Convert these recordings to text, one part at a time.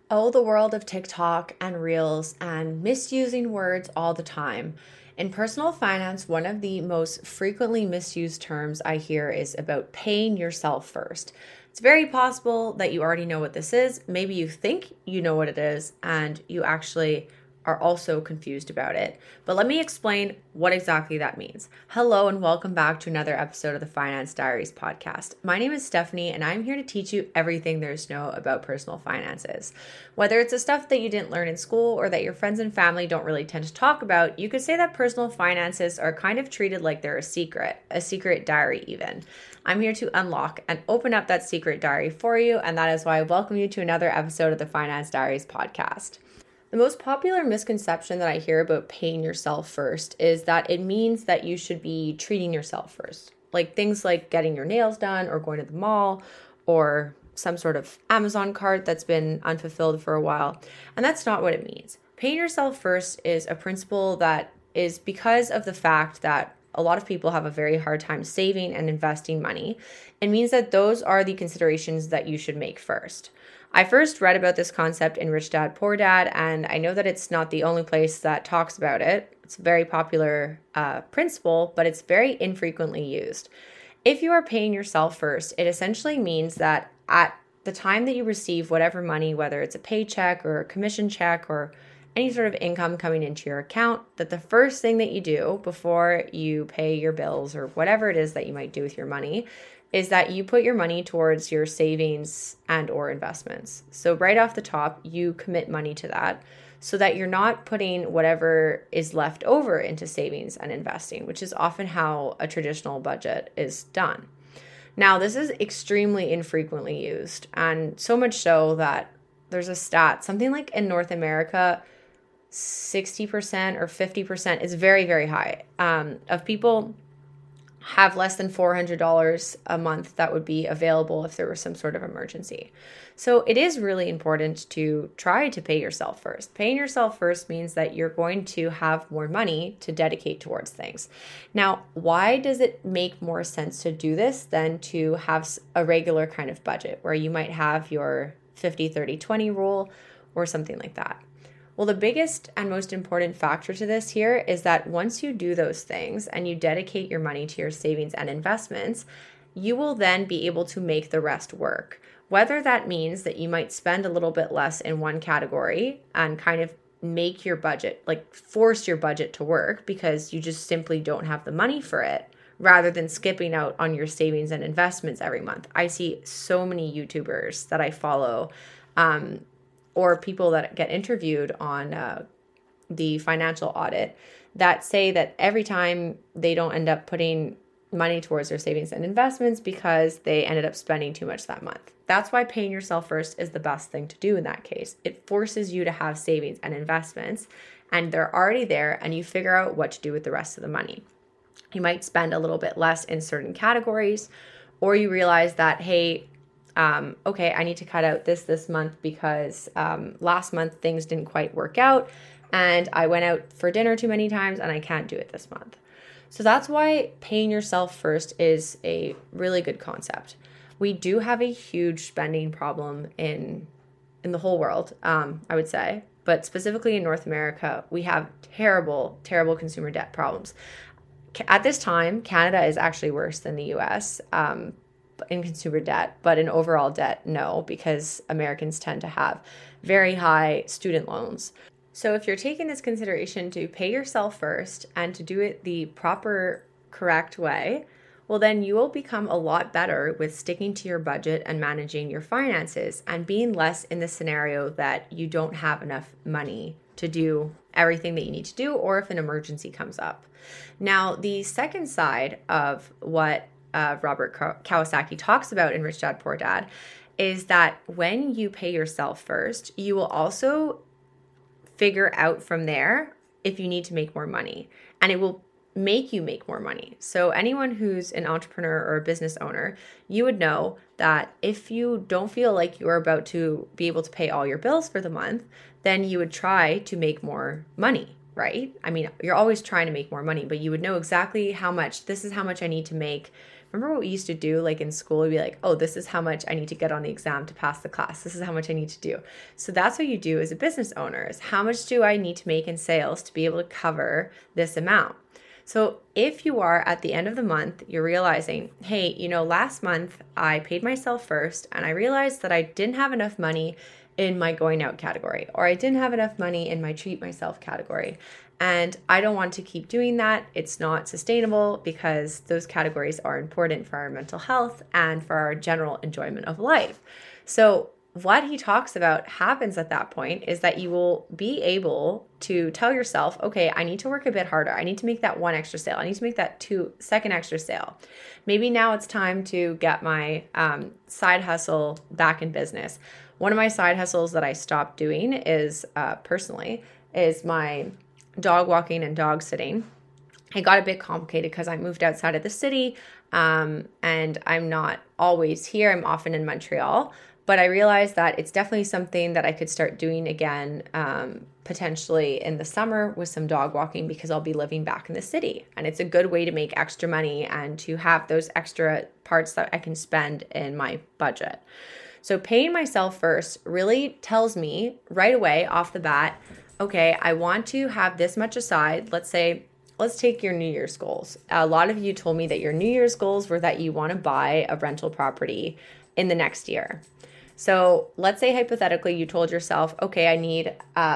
Oh, the world of TikTok and Reels and misusing words all the time. In personal finance, one of the most frequently misused terms I hear is about paying yourself first. It's very possible that you already know what this is. Maybe you think you know what it is, and you actually are also confused about it. But let me explain what exactly that means. Hello, and welcome back to another episode of the Finance Diaries podcast. My name is Stephanie, and I'm here to teach you everything there's to know about personal finances. Whether it's the stuff that you didn't learn in school or that your friends and family don't really tend to talk about, you could say that personal finances are kind of treated like they're a secret diary even. I'm here to unlock and open up that secret diary for you, and that is why I welcome you to another episode of the Finance Diaries podcast. The most popular misconception that I hear about paying yourself first is that it means that you should be treating yourself first. Like things like getting your nails done or going to the mall or some sort of Amazon cart that's been unfulfilled for a while. And that's not what it means. Paying yourself first is a principle that is because of the fact that a lot of people have a very hard time saving and investing money. It means that those are the considerations that you should make first. I first read about this concept in Rich Dad, Poor Dad, and I know that it's not the only place that talks about it. It's a very popular principle, but it's very infrequently used. If you are paying yourself first, it essentially means that at the time that you receive whatever money, whether it's a paycheck or a commission check or any sort of income coming into your account, that the first thing that you do before you pay your bills or whatever it is that you might do with your money is that you put your money towards your savings and or investments. So right off the top, you commit money to that so that you're not putting whatever is left over into savings and investing, which is often how a traditional budget is done. Now, this is extremely infrequently used, and so much so that there's a stat, something like in North America, 60% or 50% is very, very high of people have less than $400 a month that would be available if there was some sort of emergency. So it is really important to try to pay yourself first. Paying yourself first means that you're going to have more money to dedicate towards things. Now, why does it make more sense to do this than to have a regular kind of budget where you might have your 50-30-20 rule or something like that? Well, the biggest and most important factor to this here is that once you do those things and you dedicate your money to your savings and investments, you will then be able to make the rest work. Whether that means that you might spend a little bit less in one category and kind of make your budget, like force your budget to work because you just simply don't have the money for it, rather than skipping out on your savings and investments every month. I see so many YouTubers that I follow, or people that get interviewed on the financial audit that say that every time they don't end up putting money towards their savings and investments because they ended up spending too much that month. That's why paying yourself first is the best thing to do in that case. It forces you to have savings and investments, and they're already there, and you figure out what to do with the rest of the money. You might spend a little bit less in certain categories, or you realize that, hey, okay, I need to cut out this month because last month things didn't quite work out and I went out for dinner too many times and I can't do it this month. So that's why paying yourself first is a really good concept. We do have a huge spending problem in the whole world, I would say, but specifically in North America, we have terrible, terrible consumer debt problems. At this time, Canada is actually worse than the US, in consumer debt, but in overall debt, no, because Americans tend to have very high student loans. So if you're taking this consideration to pay yourself first and to do it the proper, correct way, well, then you will become a lot better with sticking to your budget and managing your finances and being less in the scenario that you don't have enough money to do everything that you need to do, or if an emergency comes up. Now, the second side of what Robert Kiyosaki talks about in Rich Dad, Poor Dad is that when you pay yourself first, you will also figure out from there if you need to make more money, and it will make you make more money. So anyone who's an entrepreneur or a business owner, you would know that if you don't feel like you're about to be able to pay all your bills for the month, then you would try to make more money, right? I mean, you're always trying to make more money, but you would know exactly how much, this is how much I need to make Remember what we used to do like in school? We'd be like, oh, this is how much I need to get on the exam to pass the class. This is how much I need to do. So that's what you do as a business owner is how much do I need to make in sales to be able to cover this amount? So if you are at the end of the month, you're realizing, hey, last month I paid myself first and I realized that I didn't have enough money in my going out category, or I didn't have enough money in my treat myself category. And I don't want to keep doing that. It's not sustainable because those categories are important for our mental health and for our general enjoyment of life. So what he talks about happens at that point is that you will be able to tell yourself, okay, I need to work a bit harder. I need to make that one extra sale. I need to make that second extra sale. Maybe now it's time to get my side hustle back in business. One of my side hustles that I stopped doing is personally is my dog walking and dog sitting. It got a bit complicated because I moved outside of the city and I'm not always here. I'm often in Montreal. But I realized that it's definitely something that I could start doing again, potentially in the summer with some dog walking because I'll be living back in the city. And it's a good way to make extra money and to have those extra parts that I can spend in my budget. So paying myself first really tells me right away off the bat, okay, I want to have this much aside. Let's take your New Year's goals. A lot of you told me that your New Year's goals were that you want to buy a rental property in the next year. So let's say hypothetically you told yourself, okay, I need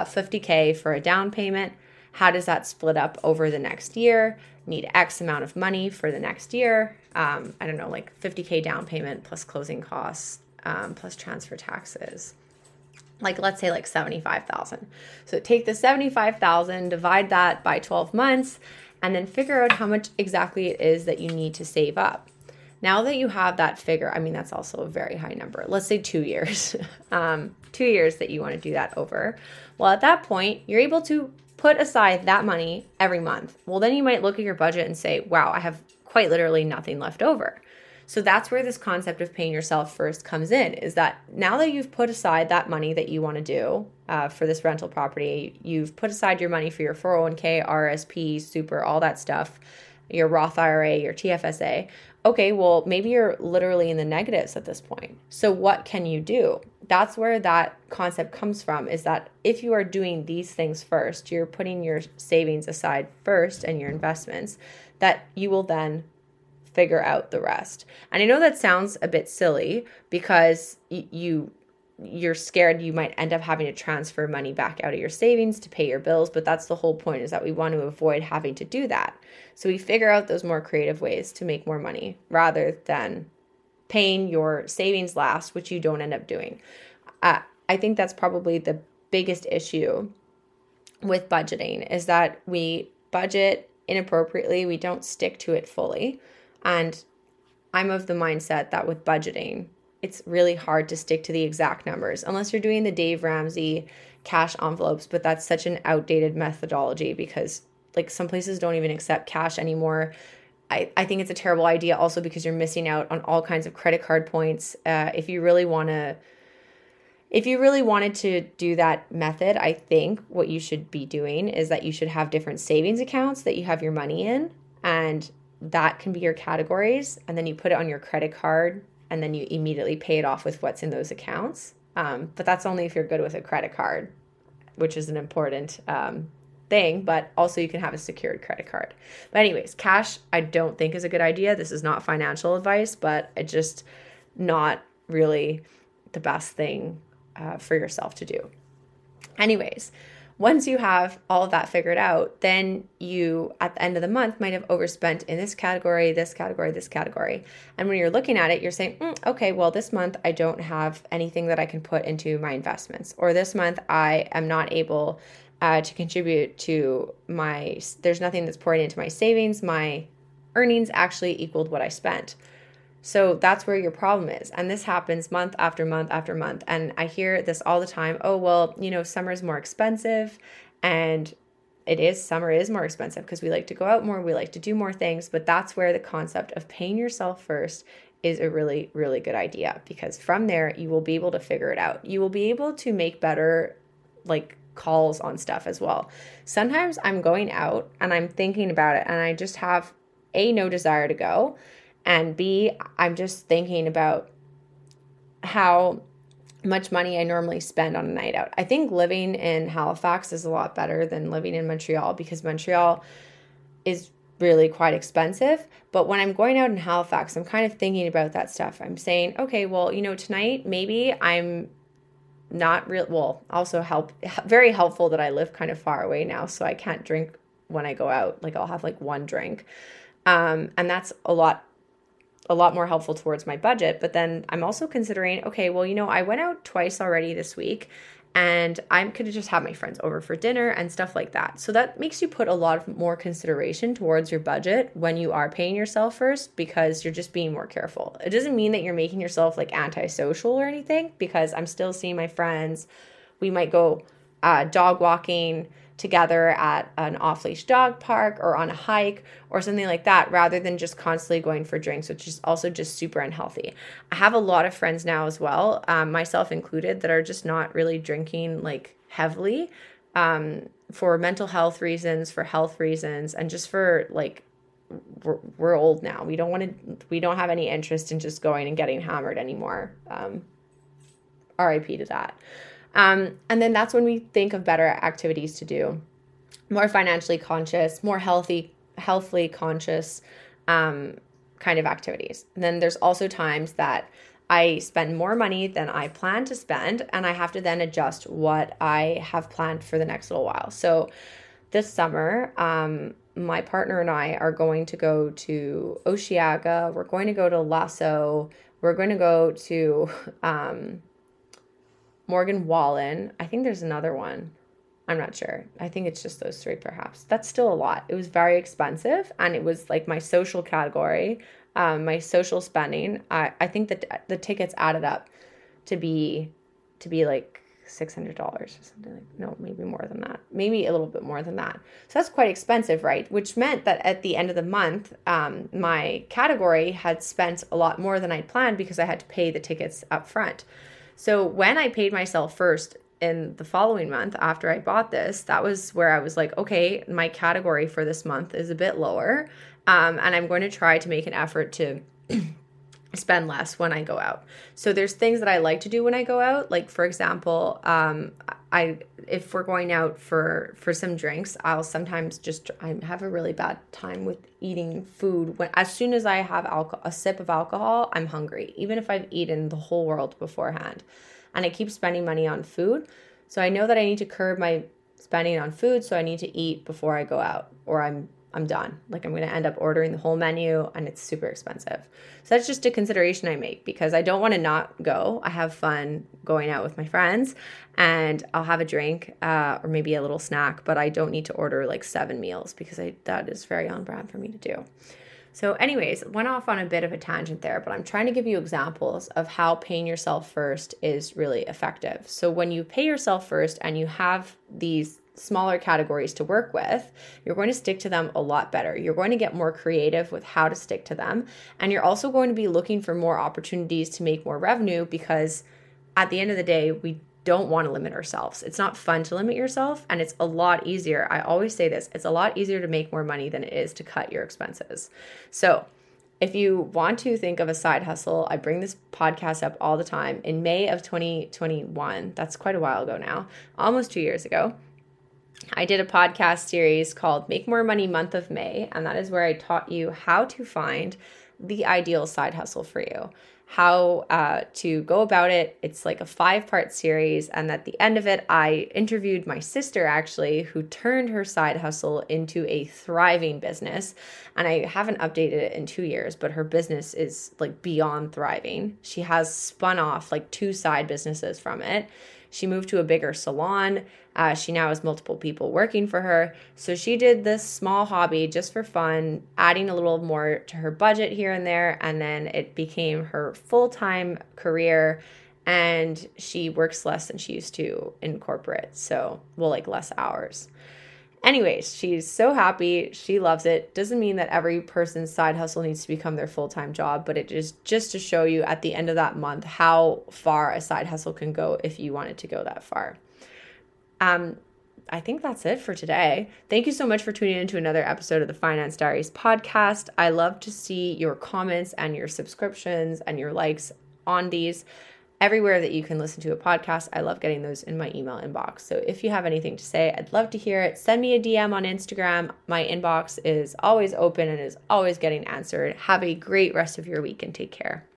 $50K for a down payment. How does that split up over the next year? Need X amount of money for the next year. I don't know, like $50K down payment plus closing costs, plus transfer taxes. Let's say like $75,000. So take the $75,000, divide that by 12 months, and then figure out how much exactly it is that you need to save up. Now that you have that figure, I mean, that's also a very high number. Let's say 2 years, 2 years that you want to do that over. Well, at that point, you're able to put aside that money every month. Well, then you might look at your budget and say, wow, I have quite literally nothing left over. So that's where this concept of paying yourself first comes in, is that now that you've put aside that money that you want to do for this rental property, you've put aside your money for your 401k, RSP, super, all that stuff, your Roth IRA, your TFSA. Okay, well, maybe you're literally in the negatives at this point. So what can you do? That's where that concept comes from, is that if you are doing these things first, you're putting your savings aside first and your investments, that you will then figure out the rest. And I know that sounds a bit silly because you're scared you might end up having to transfer money back out of your savings to pay your bills, but that's the whole point, is that we want to avoid having to do that. So we figure out those more creative ways to make more money rather than paying your savings last, which you don't end up doing. I think that's probably the biggest issue with budgeting, is that we budget inappropriately. We don't stick to it fully. And I'm of the mindset that with budgeting, it's really hard to stick to the exact numbers unless you're doing the Dave Ramsey cash envelopes, but that's such an outdated methodology because some places don't even accept cash anymore. I think it's a terrible idea also because you're missing out on all kinds of credit card points. If you really wanted to do that method, I think what you should be doing is that you should have different savings accounts that you have your money in, and that can be your categories, and then you put it on your credit card, and then you immediately pay it off with what's in those accounts. But that's only if you're good with a credit card, which is an important thing, but also you can have a secured credit card. But anyways, cash I don't think is a good idea. This is not financial advice, but it's just not really the best thing for yourself to do. Anyways, once you have all of that figured out, then you, at the end of the month, might have overspent in this category, this category, this category. And when you're looking at it, you're saying, okay, well, this month I don't have anything that I can put into my investments. Or this month I am not able to contribute to there's nothing that's pouring into my savings. My earnings actually equaled what I spent. So that's where your problem is. And this happens month after month after month. And I hear this all the time. Oh, well, summer's more expensive. And summer is more expensive because we like to go out more. We like to do more things. But that's where the concept of paying yourself first is a really, really good idea, because from there, you will be able to figure it out. You will be able to make better, calls on stuff as well. Sometimes I'm going out and I'm thinking about it and I just have no desire to go. And B, I'm just thinking about how much money I normally spend on a night out. I think living in Halifax is a lot better than living in Montreal, because Montreal is really quite expensive. But when I'm going out in Halifax, I'm kind of thinking about that stuff. I'm saying, okay, well, tonight maybe I'm not real. Well, also very helpful that I live kind of far away now, so I can't drink when I go out. Like I'll have like one drink. And that's a lot more helpful towards my budget. But then I'm also considering, okay, well, I went out twice already this week, and I could just have my friends over for dinner and stuff like that. So that makes you put a lot of more consideration towards your budget when you are paying yourself first, because you're just being more careful. It doesn't mean that you're making yourself like antisocial or anything, because I'm still seeing my friends. We might go dog walking together at an off-leash dog park or on a hike or something like that, rather than just constantly going for drinks, which is also just super unhealthy. I have a lot of friends now as well, myself included, that are just not really drinking like heavily, for mental health reasons, for health reasons, and just for like, we're old now. We don't have any interest in just going and getting hammered anymore. RIP to that. And then that's when we think of better activities to do, more financially conscious, more healthily conscious kind of activities. And then there's also times that I spend more money than I plan to spend, and I have to then adjust what I have planned for the next little while. So this summer, my partner and I are going to go to Osheaga. We're going to go to Lasso. We're going to go to Morgan Wallen. I think there's another one. I'm not sure. I think it's just those three perhaps. That's still a lot. It was very expensive, and it was like my social category, my social spending. I think that the tickets added up to be like $600 or something like, no, maybe more than that. Maybe a little bit more than that. So that's quite expensive, right? Which meant that at the end of the month, my category had spent a lot more than I'd planned, because I had to pay the tickets up front. So when I paid myself first in the following month after I bought this, that was where I was like, okay, my category for this month is a bit lower. And I'm going to try to make an effort to spend less when I go out. So there's things that I like to do when I go out. Like, for example, if we're going out for some drinks, I'll sometimes I have a really bad time with eating food. As soon as I have a sip of alcohol, I'm hungry, even if I've eaten the whole world beforehand. And I keep spending money on food. So I know that I need to curb my spending on food. So I need to eat before I go out, or I'm done. Like, I'm going to end up ordering the whole menu, and it's super expensive. So that's just a consideration I make, because I don't want to not go. I have fun going out with my friends, and I'll have a drink or maybe a little snack, but I don't need to order like 7 meals, because that is very on brand for me to do. So anyways, went off on a bit of a tangent there, but I'm trying to give you examples of how paying yourself first is really effective. So when you pay yourself first and you have these smaller categories to work with, you're going to stick to them a lot better. You're going to get more creative with how to stick to them. And you're also going to be looking for more opportunities to make more revenue, because at the end of the day, we don't want to limit ourselves. It's not fun to limit yourself, and it's a lot easier. I always say this, it's a lot easier to make more money than it is to cut your expenses. So if you want to think of a side hustle, I bring this podcast up all the time. In May of 2021, that's quite a while ago now, almost 2 years ago, I did a podcast series called Make More Money Month of May, and that is where I taught you how to find the ideal side hustle for you, how to go about it. It's like a 5-part series, and at the end of it, I interviewed my sister, actually, who turned her side hustle into a thriving business, and I haven't updated it in 2 years, but her business is like beyond thriving. She has spun off like 2 side businesses from it. She moved to a bigger salon. She now has multiple people working for her. So she did this small hobby just for fun, adding a little more to her budget here and there. And then it became her full-time career. And she works less than she used to in corporate. So, like less hours. Anyways, she's so happy. She loves it. Doesn't mean that every person's side hustle needs to become their full-time job, but it is just to show you at the end of that month how far a side hustle can go if you want it to go that far. I think that's it for today. Thank you so much for tuning in to another episode of the Finance Diaries podcast. I love to see your comments and your subscriptions and your likes on these everywhere that you can listen to a podcast. I love getting those in my email inbox. So if you have anything to say, I'd love to hear it. Send me a DM on Instagram. My inbox is always open and is always getting answered. Have a great rest of your week and take care.